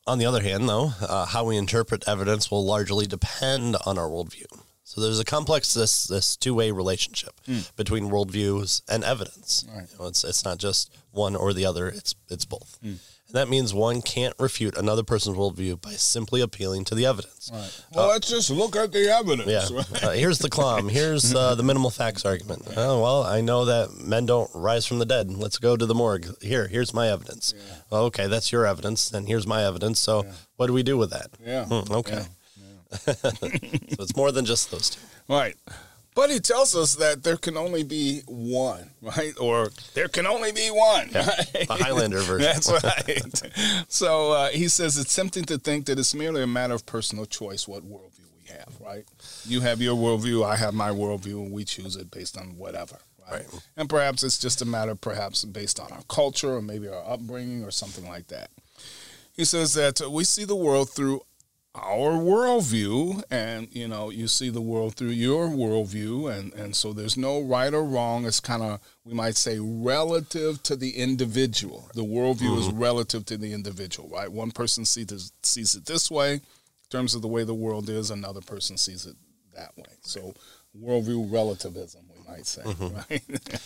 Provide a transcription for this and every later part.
On the other hand, though, how we interpret evidence will largely depend on our worldview. So there's a complex, this two-way relationship between worldviews and evidence. Right. You know, it's not just one or the other, it's both. And that means one can't refute another person's worldview by simply appealing to the evidence. Right. Well, let's just look at the evidence. Yeah. Here's the clom. Here's the minimal facts argument. Oh, well, I know that men don't rise from the dead. Let's go to the morgue. Here's my evidence. Yeah. Well, okay, that's your evidence, and here's my evidence. So what do we do with that? Yeah. Okay. So it's more than just those two. Right. But he tells us that there can only be one, right? Or there can only be one. Yeah, right? the Highlander version. That's right. So he says it's tempting to think that it's merely a matter of personal choice what worldview we have, right? You have your worldview, I have my worldview, and we choose it based on whatever, right? And perhaps it's just a matter based on our culture or maybe our upbringing or something like that. He says that we see the world through our worldview, and you see the world through your worldview, and so there's no right or wrong. It's kind of, we might say, relative to the individual. The worldview is relative to the individual, right? One person sees it this way in terms of the way the world is, another person sees it that way. So worldview relativism, we might say, right?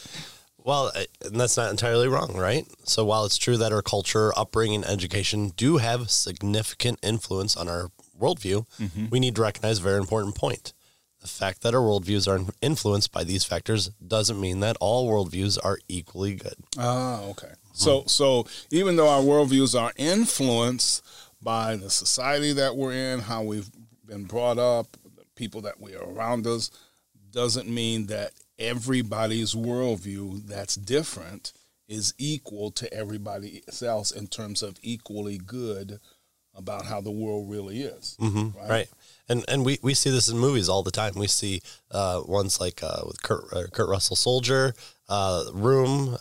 Well, and that's not entirely wrong, right? So while it's true that our culture, upbringing, education do have significant influence on our worldview, we need to recognize a very important point. The fact that our worldviews are influenced by these factors doesn't mean that all worldviews are equally good. Okay. So even though our worldviews are influenced by the society that we're in, how we've been brought up, the people that we are around us, doesn't mean that everybody's worldview that's different is equal to everybody else in terms of equally good about how the world really is. Right. And we see this in movies all the time. We see ones like with Kurt Russell Soldier, Room,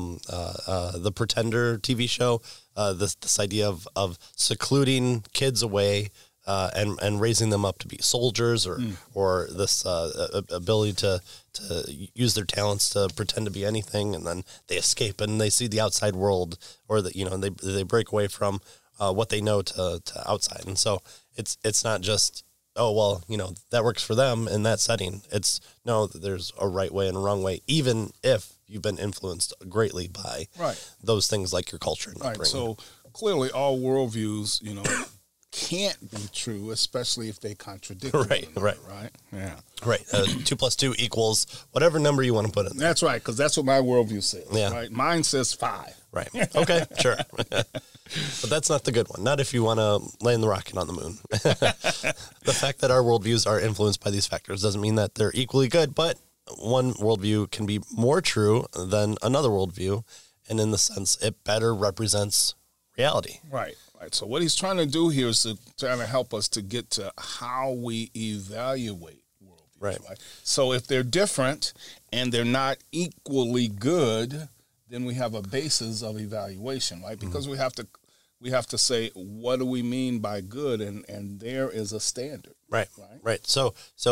The Pretender TV show, this idea of secluding kids away and raising them up to be soldiers, or this ability to use their talents to pretend to be anything, and then they escape and they see the outside world, or they break away from what they know to outside. And so it's not just, oh, well, that works for them in that setting. It's, no, there's a right way and a wrong way, even if you've been influenced greatly by those things like your culture and upbringing. So clearly all worldviews, can't be true, especially if they contradict right? Yeah. Right. 2 + 2 = whatever number you want to put in there. That's right, because that's what my worldview says. Yeah. Right? Mine says 5. Right. Okay, sure. But that's not the good one. Not if you want to land the rocket on the moon. The fact that our worldviews are influenced by these factors doesn't mean that they're equally good, but one worldview can be more true than another worldview, and in the sense it better represents reality. Right. So what he's trying to do here is to try to help us to get to how we evaluate worldviews. Right. So if they're different and they're not equally good, then we have a basis of evaluation, right? Because we have to say, what do we mean by good? And there is a standard. Right. So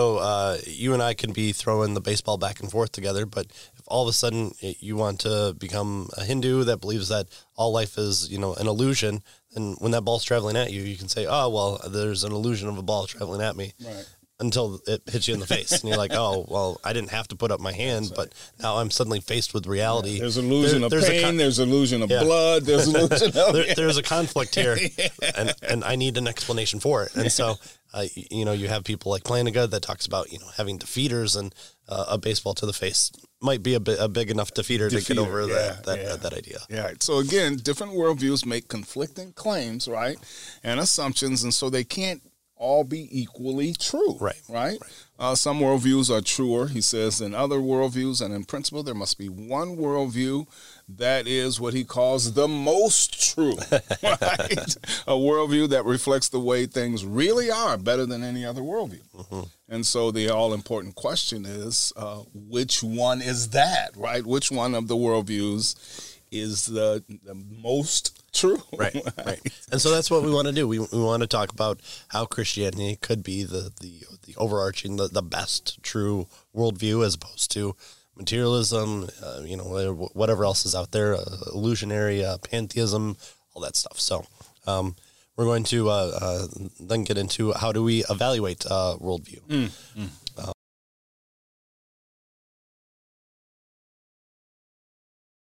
you and I can be throwing the baseball back and forth together, but if all of a sudden you want to become a Hindu that believes that all life is, an illusion, and when that ball's traveling at you, you can say, oh, well, there's an illusion of a ball traveling at me. Right. Until it hits you in the face. And you're like, oh, well, I didn't have to put up my hand, but now I'm suddenly faced with reality. Yeah, there's illusion of pain, there's illusion of blood, there's illusion of... There's a conflict here, and I need an explanation for it. And so, you have people like Flanagan that talks about, having defeaters, and a baseball to the face might be a big enough defeater to get over that idea. Yeah. So again, different worldviews make conflicting claims, right, and assumptions, and so they can't all be equally true. Right. Some worldviews are truer, he says, than other worldviews, and in principle, there must be one worldview that is what he calls the most true, right? A worldview that reflects the way things really are better than any other worldview. And so the all-important question is, which one is that, right? Which one of the worldviews is the most true? Right. And so that's what we want to do. We want to talk about how Christianity could be the overarching, the best true worldview, as opposed to materialism, whatever else is out there, illusionary, pantheism, all that stuff. So we're going to then get into how do we evaluate worldview.